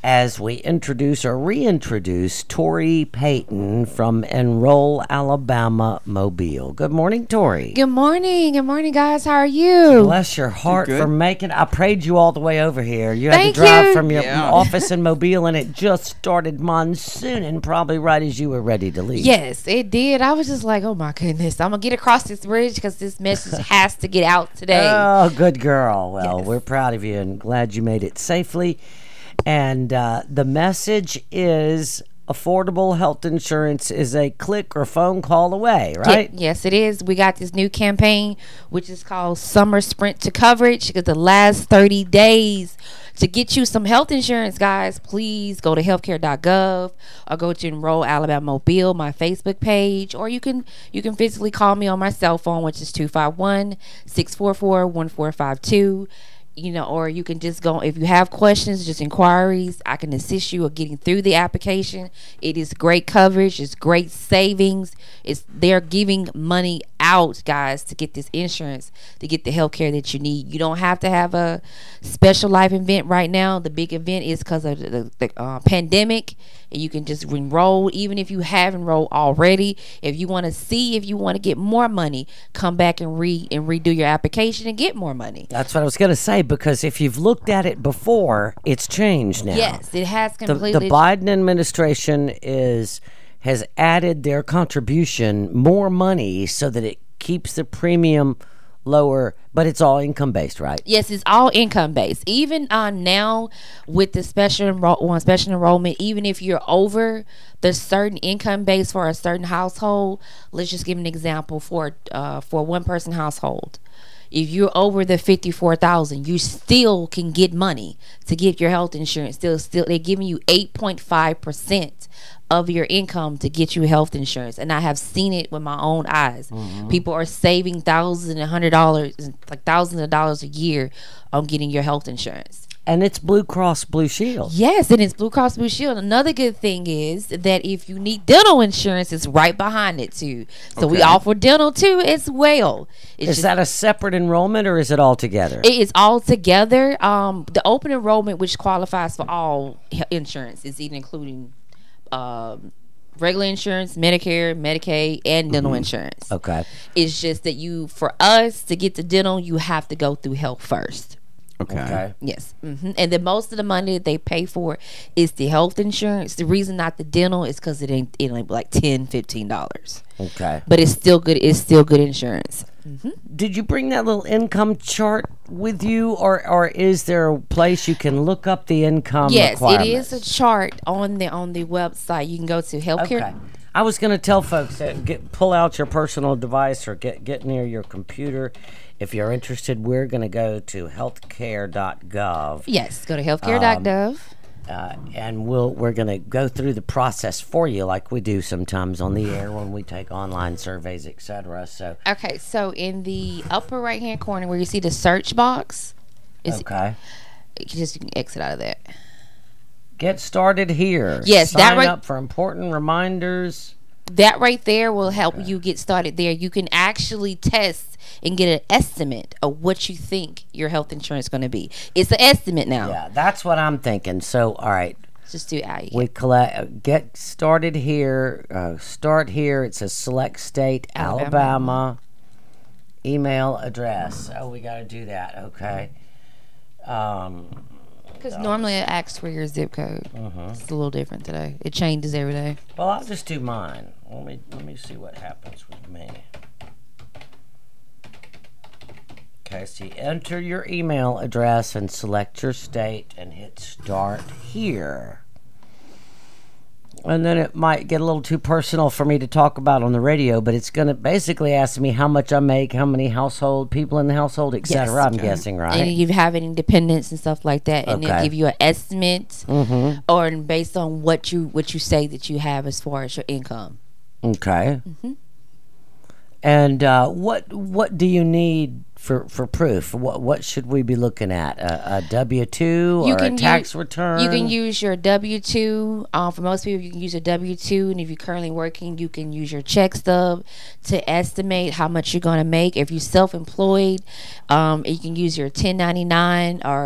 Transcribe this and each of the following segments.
as we introduce or reintroduce Tori Payton from Enroll Alabama Mobile. Good morning, Tori. Good morning. Good morning, guys. How are you? Bless your heart for making. I prayed you all the way over here. You had Thank to drive you. from your office in Mobile, and it just started monsooning probably right as you were ready to leave. Yes, it did. I was just like, oh my goodness, I'm gonna get across this bridge because this message has to get out today. Oh, good girl. Well, Yes. we're proud of you and glad you made it safely. And the message is affordable health insurance is a click or phone call away, right? Yes, it is. We got this new campaign, which is called Summer Sprint to Coverage. Because the last 30 days to get you some health insurance, guys, please go to healthcare.gov or go to Enroll Alabama Mobile, my Facebook page, or you can physically call me on my cell phone, which is 251-644-1452. Or you can just go, if you have questions, just inquiries, I can assist you with getting through the application. It is great coverage. It's great savings. They're giving money out, guys, to get this insurance, to get the health care that you need. You don't have to have a special life event right now. The big event is because of the pandemic, and you can just enroll, even if you have enrolled already. If you want to get more money, come back and redo your application and get more money. That's what I was going to say, because if you've looked at it before, it's changed now. Yes, it has completely. The Biden administration has added their contribution more money so that it keeps the premium lower, but it's all income based, right? Yes, it's all income based. Even now with the special enrollment, even if you're over the certain income base for a certain household, let's just give an example for one person household. If you're over the 54,000, you still can get money to get your health insurance. Still, they're giving you 8.5% of your income to get you health insurance, and I have seen it with my own eyes. Mm-hmm. People are saving thousands and $100, like thousands of dollars a year, on getting your health insurance. And it's Blue Cross Blue Shield. Yes, and it's Blue Cross Blue Shield. Another good thing is that if you need dental insurance, it's right behind it too. So we offer dental too as well. Is that a separate enrollment, or is it all together? It is all together. The open enrollment, which qualifies for all insurance, is even including regular insurance, Medicare, Medicaid, and dental insurance. Okay. It's just that for us to get to dental, you have to go through health first. Okay. Yes. And then most of the money that they pay for is the health insurance. The reason not the dental is because it ain't like $10-15. Okay. But it's still good. It's still good insurance. Did you bring that little income chart with you, or is there a place you can look up the income requirements? Yes, it is a chart on the website. You can go to healthcare. Okay. I was going to tell folks that pull out your personal device or get near your computer. If you're interested, we're going to go to healthcare.gov. Yes, go to healthcare.gov. And we're going to go through the process for you, like we do sometimes on the air when we take online surveys, etc. So okay, so in the upper right hand corner where you see the search box, you can exit out of that. Get started here. Yes, sign up for important reminders. That right there will help you get started there. You can actually test and get an estimate of what you think your health insurance is going to be. It's an estimate now. Yeah, that's what I'm thinking. So, all right. Just do it. We get started here. Start here. It says select state, Alabama. Email address. Oh, we got to do that. Okay. Because normally it asks for your zip code. It's a little different today. It changes every day. Well, I'll just do mine. Let me see what happens with me. Okay, so you enter your email address and select your state and hit start here. And then it might get a little too personal for me to talk about on the radio, but it's going to basically ask me how much I make, how many people in the household, etc. Yes. I'm guessing, right? And you have any dependents and stuff like that, and they'll give you an estimate, or based on what you say that you have as far as your income. Okay. And what do you need for proof? What should we be looking at? A W-2 or a tax return? You can use your W-2. For most people, you can use a W-2, and if you're currently working, you can use your check stub to estimate how much you're going to make. If you're self-employed, you can use your 1099 or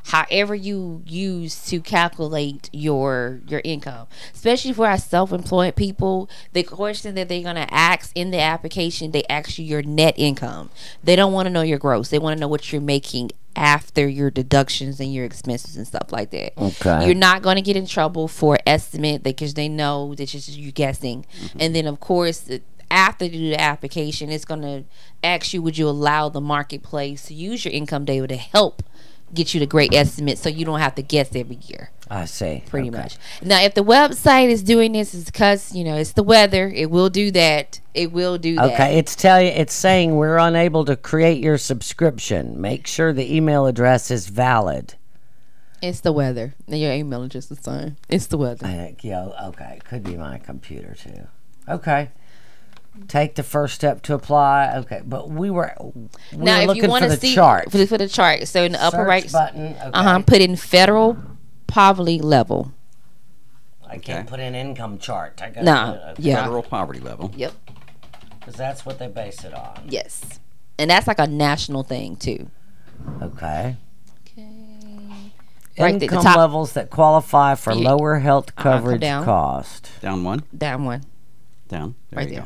however you use to calculate your income. Especially for our self-employed people, the question that they're going to ask in the application, they ask you your net income. They don't want to know your gross. They want to know what you're making after your deductions and your expenses and stuff like that. Okay. You're not going to get in trouble for estimate because they know that you're guessing. And then of course, after you do the application, it's going to ask you, would you allow the marketplace to use your income data to help get you the great estimate so you don't have to guess every year. I see. Pretty much. Now, if the website is doing this, it's because, it's the weather. It will do that. It will do that. Okay, it's saying we're unable to create your subscription. Make sure the email address is valid. It's the weather. Your email address is fine. It's the weather. Okay. Could be my computer too. Okay. Take the first step to apply. Okay, but we were looking for the chart. For the chart. So in the upper right button, okay. Put in federal poverty level. I can't put in income chart. I got federal poverty level. Yep. Because that's what they base it on. Yes, and that's like a national thing too. Okay. Right income levels that qualify for lower health coverage cost. Down one. Down. There right you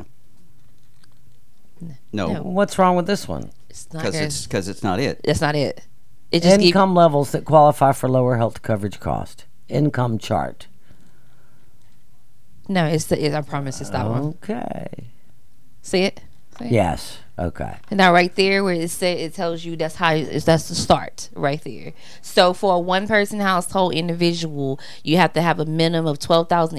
there. go. No. What's wrong with this one? It's not because it's not it. That's not it. It just income levels that qualify for lower health coverage cost. Income chart. No, I promise it's that one. Okay. See it? Yes. Okay. And now right there where it tells you that's the start right there. So for a one person household individual, you have to have a minimum of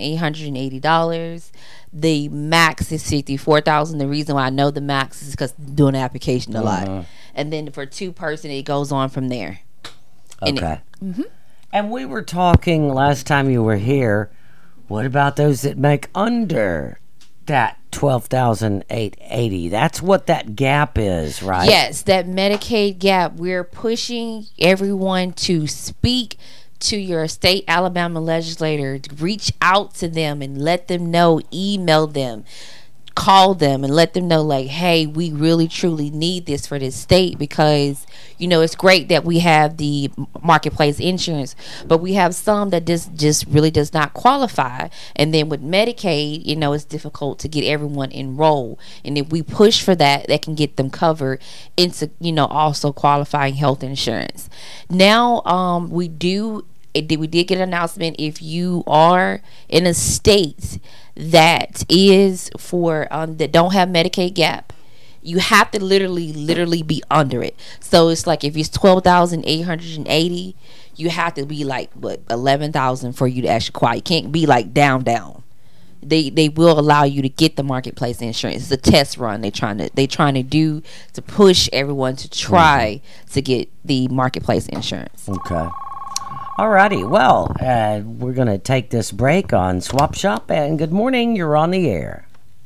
$12,880. The max is $54,000. The reason why I know the max is because I'm doing the application a lot. And then for two person, it goes on from there. Okay. And we were talking last time you were here. What about those that make under that $12,880? That's what that gap is, right? Yes, that Medicaid gap. We're pushing everyone to speak to your state Alabama legislator, to reach out to them and let them know, email them, call them and let them know, like, hey, we really truly need this for this state, because it's great that we have the marketplace insurance, but we have some that just really does not qualify. And then with Medicaid, it's difficult to get everyone enrolled, and if we push for that can get them covered into also qualifying health insurance. Now we did get an announcement. If you are in a state that is for that don't have Medicaid gap, you have to literally be under it. So it's like if it's 12,880, you have to be like 11,000 for you to actually qualify. You can't be like down. They will allow you to get the marketplace insurance. It's a test run they trying to do to push everyone to try to get the marketplace insurance. Okay. Alrighty, well, we're going to take this break on Swap Shop, and good morning, you're on the air.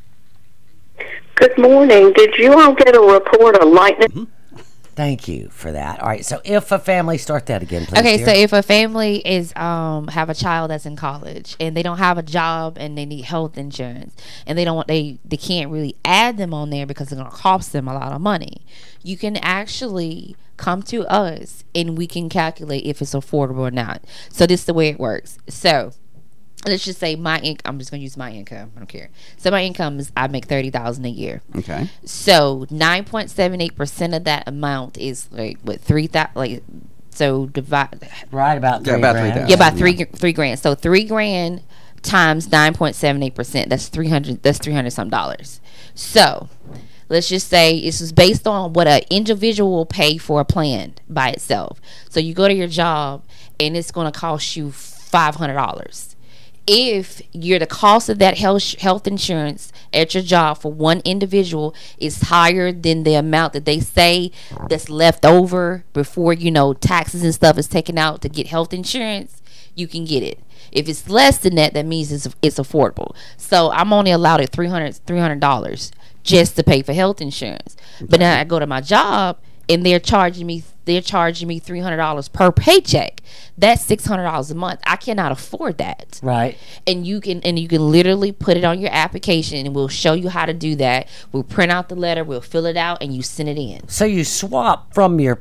Good morning. Did you all get a report on lightning? Thank you for that. All right, so if a family, start that again, please. Okay, dear. so if a family is have a child that's in college and they don't have a job and they need health insurance and they can't really add them on there because it's going to cost them a lot of money, you can actually come to us and we can calculate if it's affordable or not. So this is the way it works. So let's just say my income. I'm just gonna use my income. I don't care. So my income is, I make $30,000 a year. Okay. So 9.78% of that amount is like what, 3,000. Like, so divide. Right about Yeah, $3,000. about $3,000. Yeah, about three grand. So $3,000 times 9.78%. That's $300. That's $300 some dollars. So let's just say this is based on what an individual will pay for a plan by itself. So you go to your job and it's going to cost you $500. If the cost of that health insurance at your job for one individual is higher than the amount that they say that's left over before taxes and stuff is taken out to get health insurance, you can get it. If it's less than that, that means it's affordable. So I'm only allowed at $300 just to pay for health insurance. But now I go to my job and they're charging me $300 per paycheck. that's $600 a month. I cannot afford that. Right. And you can literally put it on your application, and we'll show you how to do that. We'll print out the letter, we'll fill it out, and you send it in. So you swap from your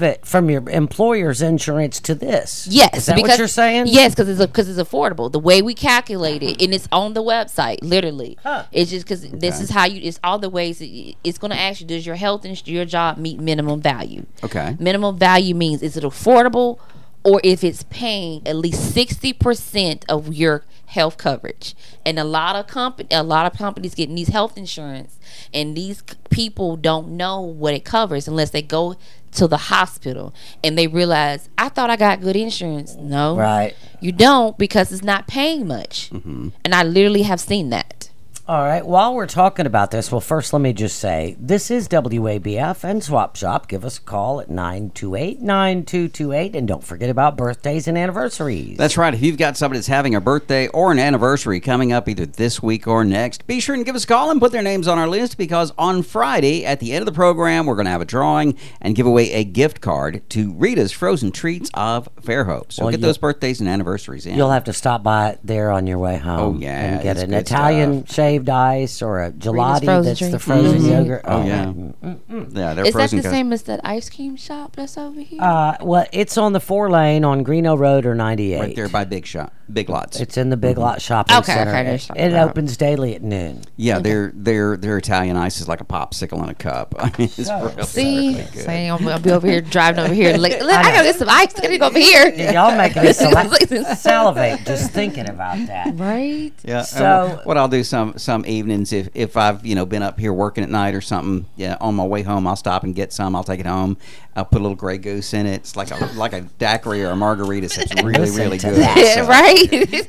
employer's insurance to this. Yes, is that what you're saying? Yes, because it's affordable. The way we calculate it, and it's on the website, literally. Huh. It's just because this is how it's all the ways. It's going to ask you, does your health and your job meet minimum value? Okay. Minimum value means, is it affordable, or if it's paying at least 60% of your health coverage. And a lot of companies getting these health insurance, and these people don't know what it covers unless they go to the hospital and they realize, I thought I got good insurance. No, Right. you don't, because it's not paying much. And I literally have seen that. All right. While we're talking about this, well, first let me just say, this is WABF and Swap Shop. Give us a call at 928-9228. And don't forget about birthdays and anniversaries. That's right. If you've got somebody that's having a birthday or an anniversary coming up either this week or next, be sure and give us a call and put their names on our list, because on Friday at the end of the program, we're going to have a drawing and give away a gift card to Rita's Frozen Treats of Fairhope. So Well, get those birthdays and anniversaries in. You'll have to stop by there on your way home. Oh, yeah, and get it's an good Italian shaved ice or a gelati frozen that's the drink. frozen yogurt. Oh, yeah. Mm-hmm. Yeah, they're Is that frozen. the same as that ice cream shop that's over here? Well, it's on the 4-lane on Greeno Road or 98. Right there by Big Lots. It's in the Big Lot Shopping Okay, Center. okay, I know what It, you're talking it about. opens daily at noon. Yeah, their Italian ice is like a popsicle in a cup. I mean, it's really, See, really good. saying I'll be over here driving over here. Like, I gotta get some ice. I gotta go over here. Y'all making me salivate just thinking about that. Right? Yeah. So- what I'll do some evenings, if I've been up here working at night or something, on my way home I'll stop and get some. I'll take it home. I'll put a little Grey Goose in it. It's like a daiquiri or a margarita. So it's really Listen really to good. that. Yeah, So, right?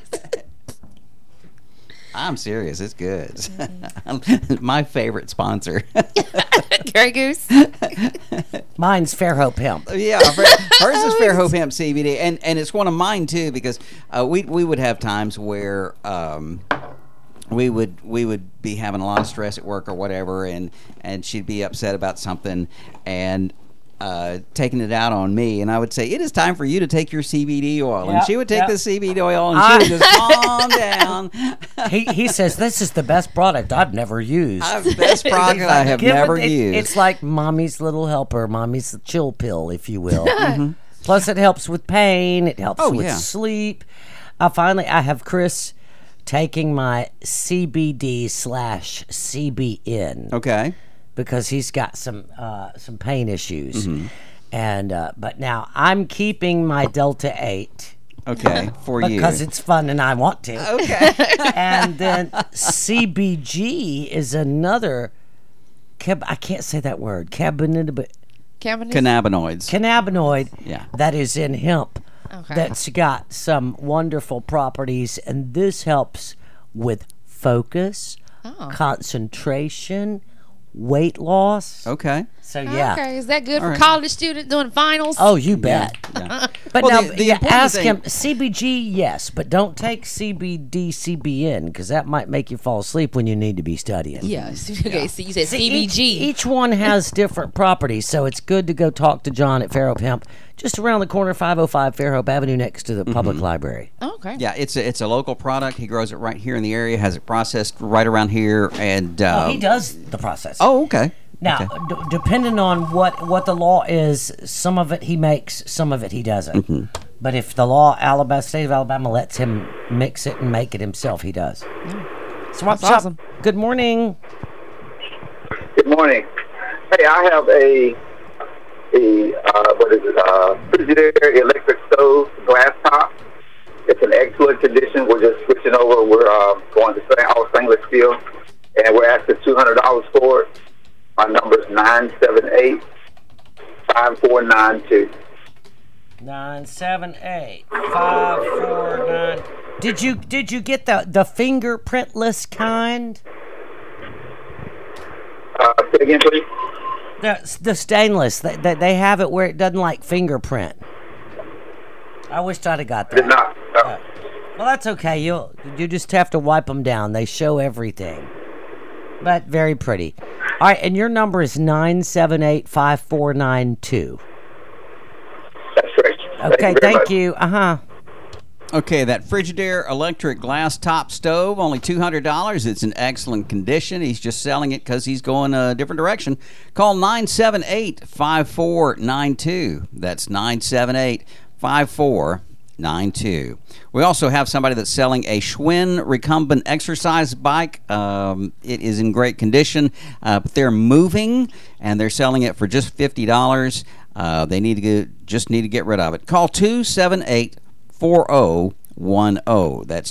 I'm serious. It's good. My favorite sponsor. Grey Goose. Mine's Fairhope Hemp. Yeah, hers is Fairhope Hemp CBD, and it's one of mine too, because we would have times where we would be having a lot of stress at work or whatever, and she'd be upset about something, and taking it out on me, and I would say, it is time for you to take your CBD oil. And Yep, she would take yep. the CBD oil, and she would just calm down. He says, this is the best product I've never used. Best product I have never used. It's like mommy's little helper, mommy's chill pill, if you will. Plus, it helps with pain. It helps with yeah. sleep. I have Chris taking my CBD/CBN. Okay. Because he's got some pain issues, and but now I'm keeping my Delta 8 Okay, for you. because it's fun and I want to. Okay. And then CBG is another. I can't say that word. Cannabinoid. Cannabinoid. Yeah. That is in hemp. Okay. That's got some wonderful properties, and this helps with focus, concentration, weight loss. Okay. So yeah. Okay, is that good for right. college students doing finals? Oh, you bet. Yeah. But Well, now, the yeah, important ask thing- him CBG, yes, but don't take CBD, CBN, because that might make you fall asleep when you need to be studying. Yes. Okay, so you said See, CBG. Each one has different properties, so it's good to go talk to John at Fairhope Hemp, just around the corner, 505 Fairhope Avenue, next to the public library. Okay. Yeah, it's a local product. He grows it right here in the area, has it processed right around here, and He does the process. Oh, okay. Now, Okay. depending on what the law is, some of it he makes, some of it he doesn't. Mm-hmm. But if the state of Alabama lets him mix it and make it himself, he does. Swap That's Shop, awesome. good morning. Good morning. Hey, I have a Frigidaire electric stove, glass top. It's in excellent condition. We're just switching over. We're going to all stainless steel, and we're asking $200 for it. My number is 978-5492. 978-549. Did you get the fingerprintless kind? Say it again, please. The stainless. They have it where it doesn't like fingerprint. I wished I'd have got that. Did not. Well, that's okay. You just have to wipe them down. They show everything. But very pretty. All right, and your number is 978-5492. That's correct. Okay, thank you. Okay, that Frigidaire electric glass top stove, only $200. It's in excellent condition. He's just selling it because he's going a different direction. Call 978-5492. That's 978-5492. We also have somebody that's selling a Schwinn recumbent exercise bike. It is in great condition, but they're moving, and they're selling it for just $50. They need to just need to get rid of it. Call 278-4010. That's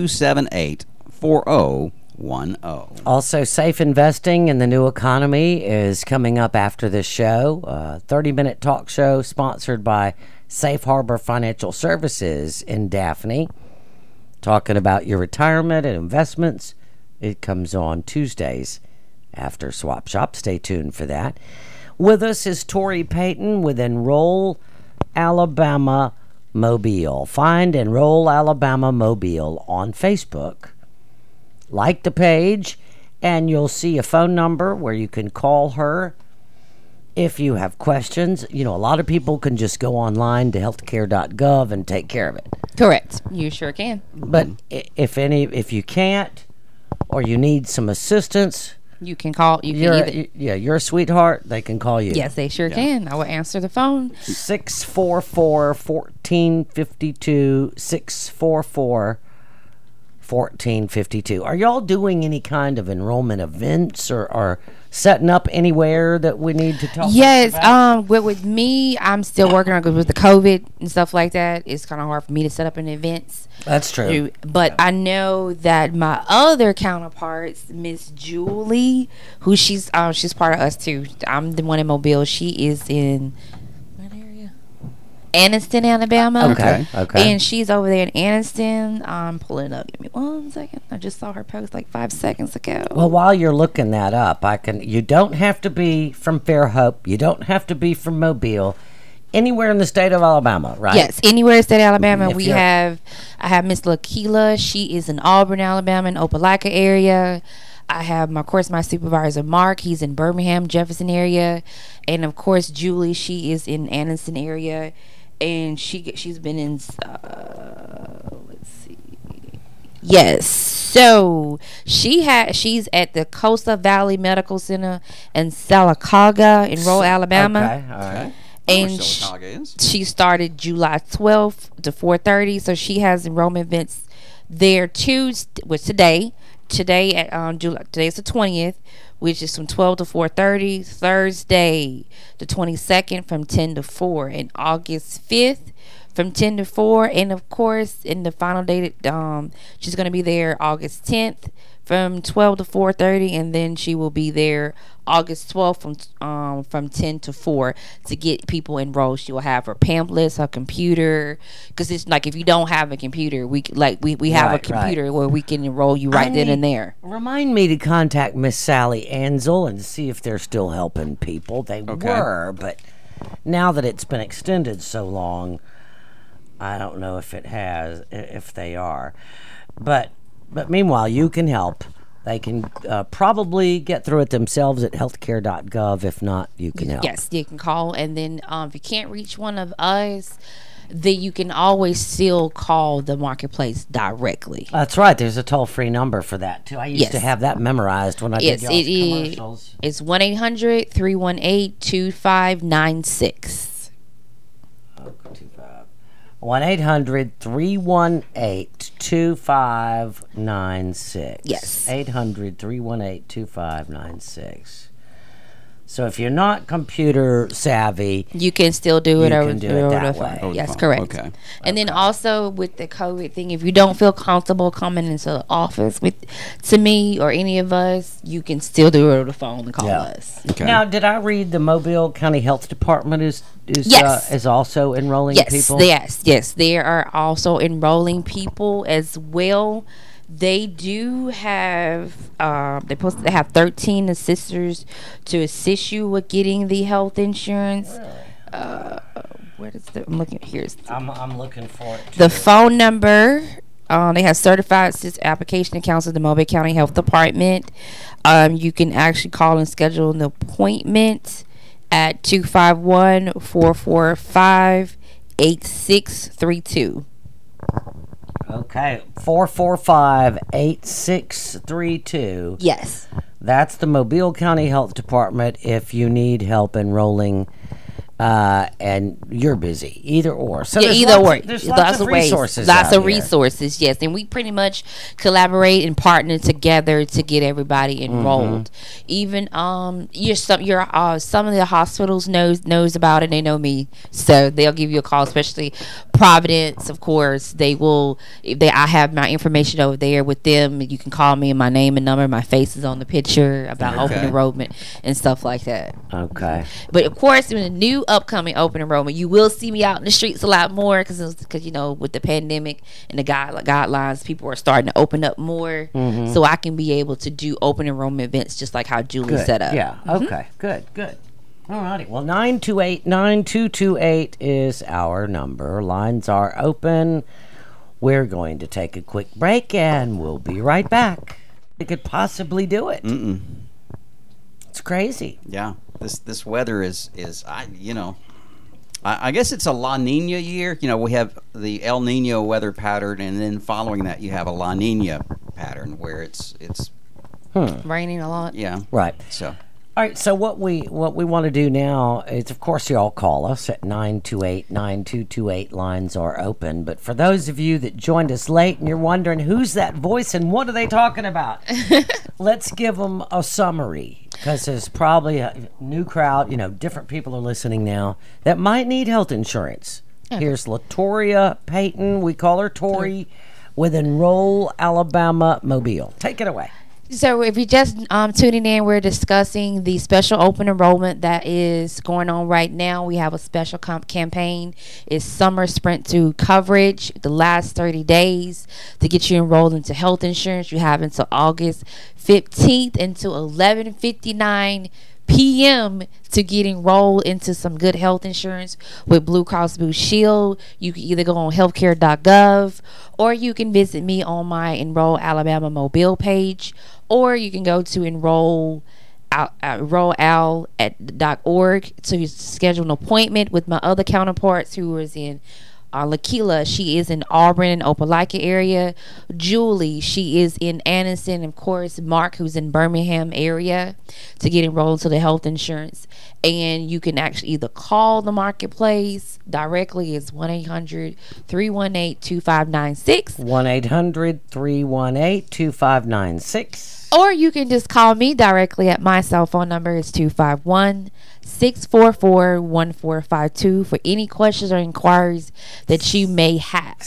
278-4010. Also, Safe Investing in the New Economy is coming up after this show. 30-minute talk show sponsored by Safe Harbor Financial Services in Daphne. Talking about your retirement and investments. It comes on Tuesdays after Swap Shop. Stay tuned for that. With us is Tori Payton with Enroll Alabama Mobile. Find Enroll Alabama Mobile on Facebook. Like the page, and you'll see a phone number where you can call her if you have questions. You know, a lot of people can just go online to healthcare.gov and take care of it. Correct. You sure can. But if you can't, or you need some assistance, you can call. You're a sweetheart. They can call you. Yes, they sure can. I will answer the phone. 644-1452. 644-1452. Are y'all doing any kind of enrollment events or setting up anywhere that we need to talk Yes, about? with me, I'm still working on, because with the COVID and stuff like that, it's kind of hard for me to set up an events. That's true. But I know that my other counterparts, Miss Julie, who she's part of us too. I'm the one in Mobile. She is in what area? Anniston, Alabama. Okay. And she's over there in Anniston. I'm pulling it up. Give me 1 second. I just saw her post like 5 seconds ago. Well, while you're looking that up, you don't have to be from Fairhope. You don't have to be from Mobile. Anywhere in the state of Alabama, right? Yes, anywhere in the state of Alabama. If I have Miss Lakila. She is in Auburn, Alabama, in Opelika area. I have, of course, my supervisor, Mark. He's in Birmingham, Jefferson area. And, of course, Julie, she is in Anniston area. And she's been in, let's see. Yes. So, she's at the Costa Valley Medical Center in Sylacauga in rural Alabama. Okay, all right. And she started July 12th to 4:30, so she has enrollment events there today at today's the 20th, which is from 12 to 4:30. Thursday the 22nd from 10 to 4, and August 5th from 10 to 4, and of course in the final date she's going to be there August 10th from 12 to 4:30, and then she will be there August 12th from 10 to 4 to get people enrolled. She will have her pamphlets, her computer, because it's like if you don't have a computer, we have a computer where we can enroll you right then and there. Remind me to contact Miss Sally Ansel and see if they're still helping people. They were, but now that it's been extended so long, I don't know if they are. But meanwhile, you can help. They can probably get through it themselves at healthcare.gov. If not, you can help. Yes, you can call. And then if you can't reach one of us, then you can always still call the marketplace directly. That's right. There's a toll-free number for that, too. I used to have that memorized when I did y'all's commercials. It's 1-800-318-2596. 1-800-318-2596. Yes. 800-318-2596. So if you're not computer savvy, you can still do it over that the way. phone. Yes, correct. Okay. And then also with the COVID thing, if you don't feel comfortable coming into the office to me or any of us, you can still do it over the phone and call us. Okay. Now, did I read the Mobile County Health Department is also enrolling people? Yes, they are also enrolling people as well. They do have they're supposed to have 13 assisters to assist you with getting the health insurance. Where is I'm looking here. I'm looking for it too. The phone number. They have certified assist application accounts at the Mobile County Health Department. You can actually call and schedule an appointment at 251-445 8632. Okay, 445-8632. Yes. That's the Mobile County Health Department if you need help enrolling and you're busy. Either or. So Yeah, there's either or. There's lots of ways. resources Lots out of here. resources, yes. And we pretty much collaborate and partner together to get everybody enrolled. Even some of the hospitals knows about it. They know me, so they'll give you a call. Especially Providence, of course. I have my information over there with them. You can call me, and my name and number, my face is on the picture about open enrollment and stuff like that. Okay. But of course, in the new upcoming open enrollment, you will see me out in the streets a lot more because with the pandemic and the guidelines, people are starting to open up more. So I can be able to do open enrollment events just like how Julie set up. Yeah. Okay. Good. All righty. Well, 928-9228 is our number. Lines are open. We're going to take a quick break, and we'll be right back. We could possibly do it. It's crazy. Yeah, this weather is I guess it's a La Nina year. We have the El Nino weather pattern, and then following that you have a La Nina pattern where it's Raining a lot. yeah. Right. So All right, so what we want to do now is, of course, you all call us at 928-9228. Lines are open. But for those of you that joined us late and you're wondering who's that voice and what are they talking about, let's give them a summary, because there's probably a new crowd, different people are listening now that might need health insurance. Here's Latoria Payton, we call her Tori, with Enroll Alabama Mobile. Take it away. So if you're just tuning in, we're discussing the special open enrollment that is going on right now. We have a special campaign. It's Summer Sprint to Coverage, the last 30 days to get you enrolled into health insurance. You have until August 15th until 11:59 p.m. to get enrolled into some good health insurance with Blue Cross Blue Shield. You can either go on healthcare.gov, or you can visit me on my Enroll Alabama Mobile page, or you can go to enrolal.org to schedule an appointment with my other counterparts who is in Lakila, she is in Auburn and Opelika area. Julie, she is in Anniston. Of course, Mark, who's in Birmingham area, to get enrolled to the health insurance. And you can actually either call the marketplace directly. It's 1-800-318-2596. 1-800-318-2596. Or you can just call me directly at my cell phone number. It's 251-644-1452 for any questions or inquiries that you may have.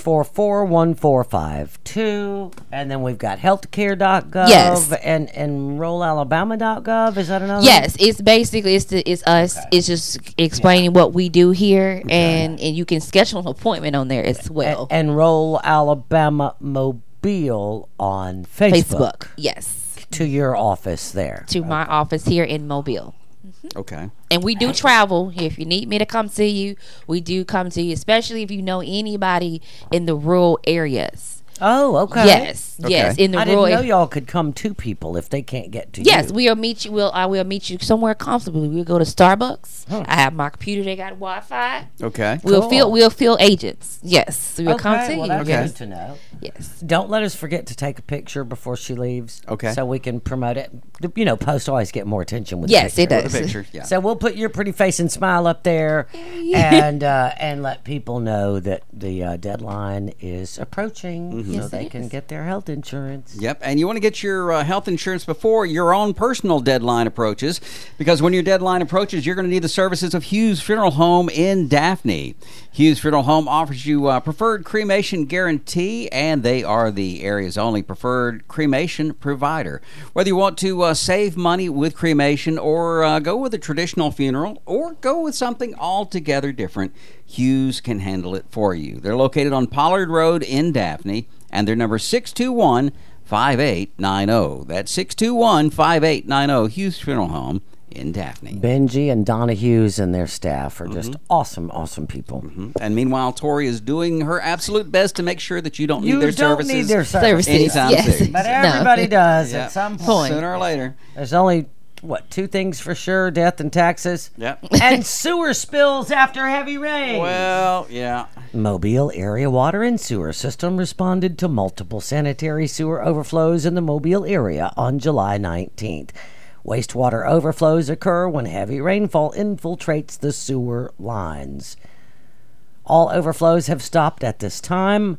644-1452. And then we've got healthcare.gov. Yes. And enrollalabama.gov. Is that another Yes, it's basically it's us. Okay. It's just explaining what we do here, and you can schedule an appointment on there as well. Enroll Alabama Mobile on Facebook. Yes. To your office there. To my office here in Mobile. Okay. And we do travel. If you need me to come see you, we do come to you, especially if you know anybody in the rural areas. Oh, okay. Yes, Okay. yes. In the I rural didn't know y'all could come to people if they can't get to you. Yes, we'll meet you. I will meet you somewhere comfortably. We'll go to Starbucks. I have my computer. They got Wi-Fi. Okay. We'll fill agents. Yes, we'll come to well, you. that's Yes. good to know. Yes. Don't let us forget to take a picture before she leaves. Okay. So we can promote it. Posts always get more attention with Yes, the it picture. does. The picture. Yeah. So we'll put your pretty face and smile up there, and let people know that the deadline is approaching, so Yes, they it can is. get their health insurance. Yep, and you want to get your health insurance before your own personal deadline approaches, because when your deadline approaches, you're going to need the services of Hughes Funeral Home in Daphne. Hughes Funeral Home offers you preferred cremation guarantee, and they are the area's only preferred cremation provider. Whether you want to save money with cremation, or go with a traditional funeral, or go with something altogether different, Hughes can handle it for you. They're located on Pollard Road in Daphne, and their number is 621-5890. That's 621-5890, Hughes Funeral Home in Daphne. Benji and Donna Hughes and their staff are just awesome, awesome people. And meanwhile, Tori is doing her absolute best to make sure that you don't need their services. Need their services. Anytime yes. soon. But everybody does Yeah. at some point. Sooner or later. There's only what, two things for sure: death and taxes. Yep. And sewer spills after heavy rain. Well, yeah. Mobile area water and sewer system responded to multiple sanitary sewer overflows in the Mobile area on July 19th. Wastewater overflows occur when heavy rainfall infiltrates the sewer lines. All overflows have stopped at this time.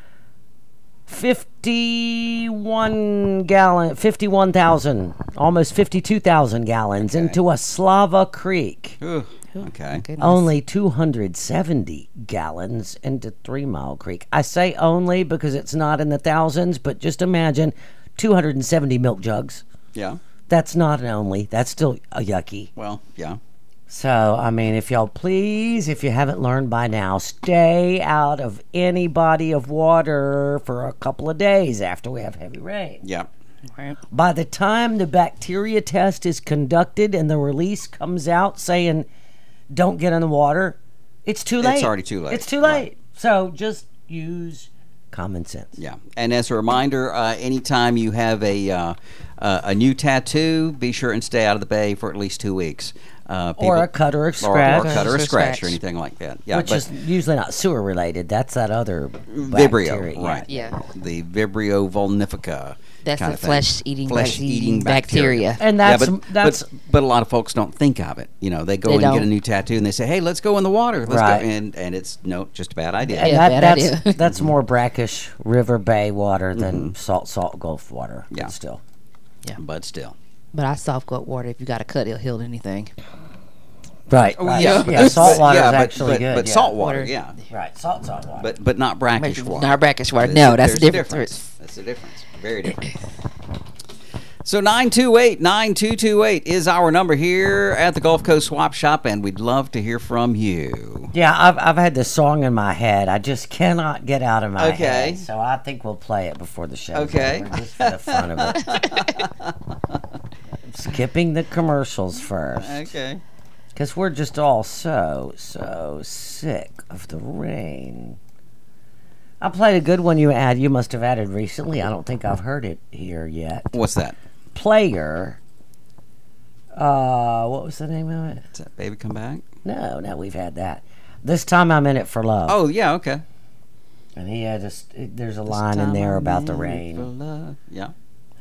51,000, almost 52,000 gallons into a Slava Creek. Ooh, okay. Goodness. Only 270 gallons into 3 Mile Creek. I say only because it's not in the thousands, but just imagine 270 milk jugs. Yeah. That's not an only. That's still a yucky. Well, yeah. So, I mean, if y'all please, if you haven't learned by now, stay out of any body of water for a couple of days after we have heavy rain. Yeah. Right. By the time the bacteria test is conducted and the release comes out saying don't get in the water, it's too late. It's already too late. It's too late. So just use common sense. Yeah. And as a reminder, anytime you have a new tattoo, be sure and stay out of the bay for at least 2 weeks. Or a cut or a scratch. Or a cut or a scratch Scratch. or anything like that. Yeah, Which is usually not sewer related. That's that other Vibrio, bacteria. right? Yeah. The Vibrio vulnifica. That's kind the of thing. flesh-eating bacteria. And Yeah, that's but a lot of folks don't think of it. You know, they go and get a don't. new tattoo and they say, "Hey, let's go in the water." Let's Right. go. And it's just a bad idea. and Yeah, bad that's idea. that's more brackish river bay water than salt Gulf water. Yeah. But still. But still. But I soft gut water. If you got a cut, it'll heal anything. Right. Oh, right. yeah. Yeah, salt water is but, actually but, good. But yeah. salt water, Water. yeah. Right. Salt water. But not brackish water. Not brackish water. There's- No, that's there's a difference. That's the difference. Very different. So 928-9228 is our number here at the Gulf Coast Swap Shop, and we'd love to hear from you. Yeah, I've had this song in my head. I just cannot get out of my Okay. head. So I think we'll play it before the show. Okay. Just for the fun of it. Skipping the commercials first. Okay. Because we're just all so sick of the rain. I played a good one you must have added recently. I don't think I've heard it here yet. What's that? Player. What was the name of it? Is that Baby Come Back? No, we've had that. This time I'm in it for love. Oh, yeah, okay. And he had there's a line in there about the rain. Yeah.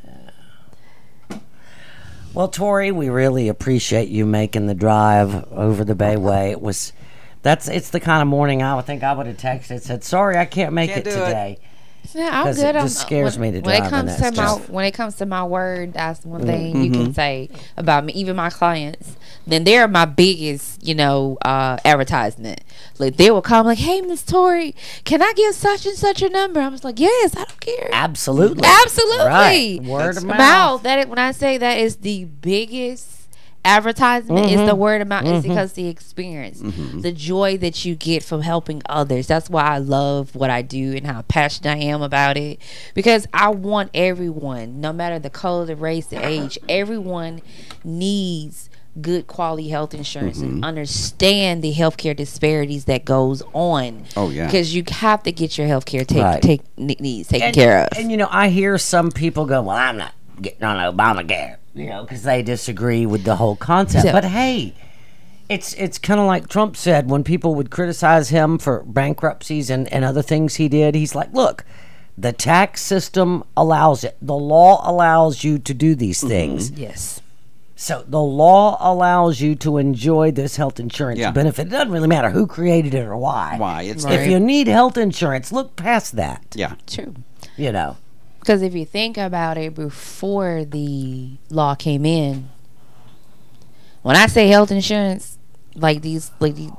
Well, Tori, we really appreciate you making the drive over the Bayway. It's the kind of morning I would think I would have texted, said, sorry, I can't make Can't it do it." today. Yeah, I'm 'Cause good. it just scares me to when it drive in comes that to my stuff. when it comes to my word, that's one thing you can say about me. Even my clients, then they're my biggest, advertisement. Like they will call me like, "Hey, Miss Tori, can I give such and such a number?" I was like, "Yes, I don't care." Absolutely. Absolutely. Right. Word of mouth. Mouth. When I say that is the biggest advertisement is the word of mouth. It's because the experience, the joy that you get from helping others. That's why I love what I do and how passionate I am about it, because I want everyone, no matter the color, the race, the age, everyone needs good quality health insurance and understand the healthcare disparities that goes on. Oh, yeah. Because you have to get your healthcare Right. needs taken care of. And I hear some people go, well, I'm not getting on Obamacare, because they disagree with the whole concept. So- But hey, it's kind of like Trump said when people would criticize him for bankruptcies and other things he did. He's like, look, the tax system allows it. The law allows you to do these things. Yes. So the law allows you to enjoy this health insurance Yeah. benefit. It doesn't really matter who created it or why. Why? It's Right. If you need health insurance, look past that. Yeah. True. Because if you think about it, before the law came in, when I say health insurance, it's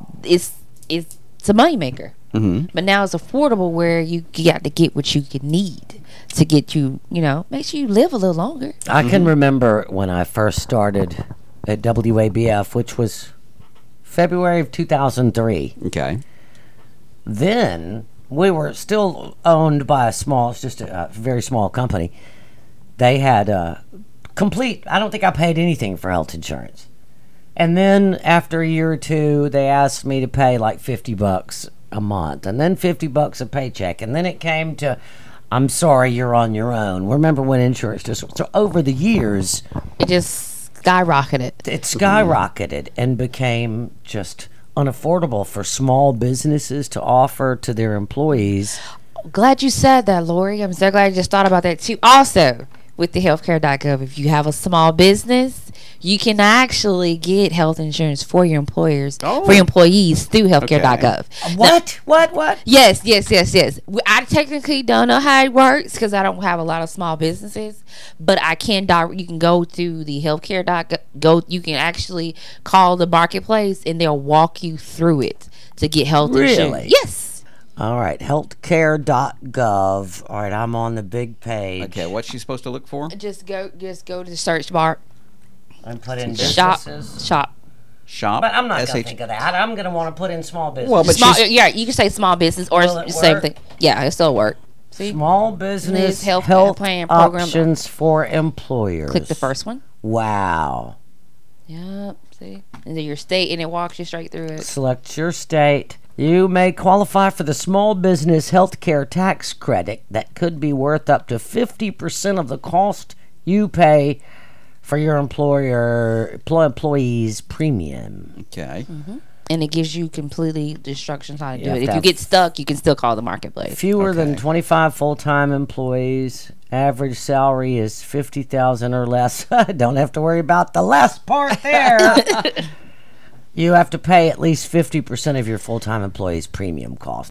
a moneymaker. Mm-hmm. But now it's affordable, where you got to get what you can need to get you, make sure you live a little longer. I can remember when I first started at WABF, which was February of 2003. Okay. Then we were still owned by it's just a very small company. They had complete, I don't think I paid anything for health insurance. And then after a year or two, they asked me to pay like $50 a month, and then $50 a paycheck. And then it came to, I'm sorry, you're on your own. Remember when insurance just, so over the years, It just skyrocketed. It skyrocketed and became just unaffordable for small businesses to offer to their employees. Glad you said that, Lori. I'm so glad you just thought about that too. Also, with the healthcare.gov, if you have a small business, you can actually get health insurance for your employers, for your employees through healthcare.gov. What? Yes. I technically don't know how it works because I don't have a lot of small businesses, but I can. You can go through the healthcare.gov. You can actually call the marketplace, and they'll walk you through it to get health insurance. Really? Yes. All right, healthcare.gov. All right, I'm on the big page. Okay, what's she supposed to look for? Just go to the search bar. And put in Shop. businesses. Shop. Shop. But I'm not going to SH think of that. I'm going to want to put in small business. Well, but Small, she's- yeah, you can say small business or Will it same work? thing. Yeah, it still work. See, Small business Health health plan program. options for employers. click the first one. Wow. Yep. See, and then your state, and it walks you straight through it. Select your state. You may qualify for the small business healthcare tax credit that could be worth up to 50% of the cost you pay for your employee's premium. Okay. And it gives you completely instructions how to do have it. to If you have get stuck, you can still call the marketplace. Fewer than Okay. 25 full-time employees. Average salary is $50,000 or less. Don't have to worry about the last part there. You have to pay at least 50% of your full-time employees' premium cost.